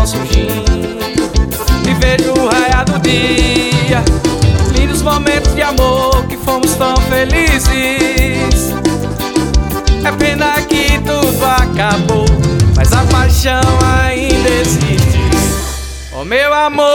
surgindo e vejo o raiar do dia. Lindos momentos de amor que fomos tão felizes. É pena que tudo acabou, mas a paixão ainda existe. Oh meu amor,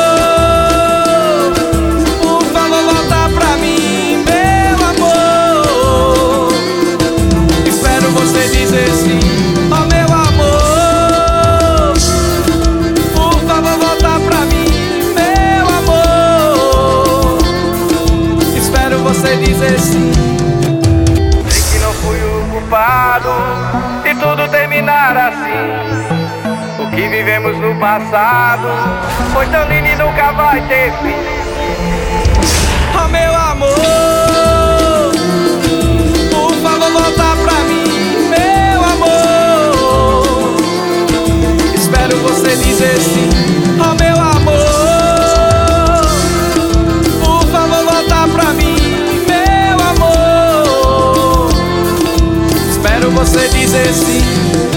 por favor volta pra mim, meu amor. Espero você dizer sim. Oh meu amor, por favor volta pra mim, meu amor. Espero você dizer sim. Sei que não fui o culpado de tudo terminar assim. O que vivemos no passado foi tão lindo e nunca vai ter fim. Oh meu amor, por favor volta pra mim, meu amor. Espero você dizer sim. Oh meu amor, por favor volta pra mim, meu amor. Espero você dizer sim.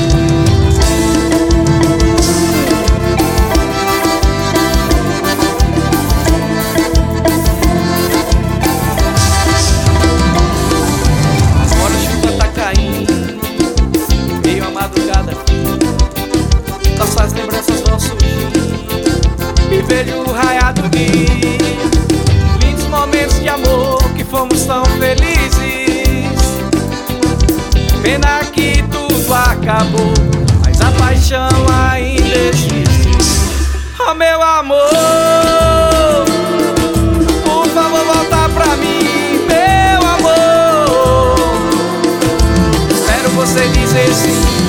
Nossas lembranças vão surgir e vejo o raiar do dia. Lindos momentos de amor que fomos tão felizes. Pena que tudo acabou, mas a paixão ainda existe. Oh meu amor, por favor volta pra mim, meu amor. Espero você dizer sim.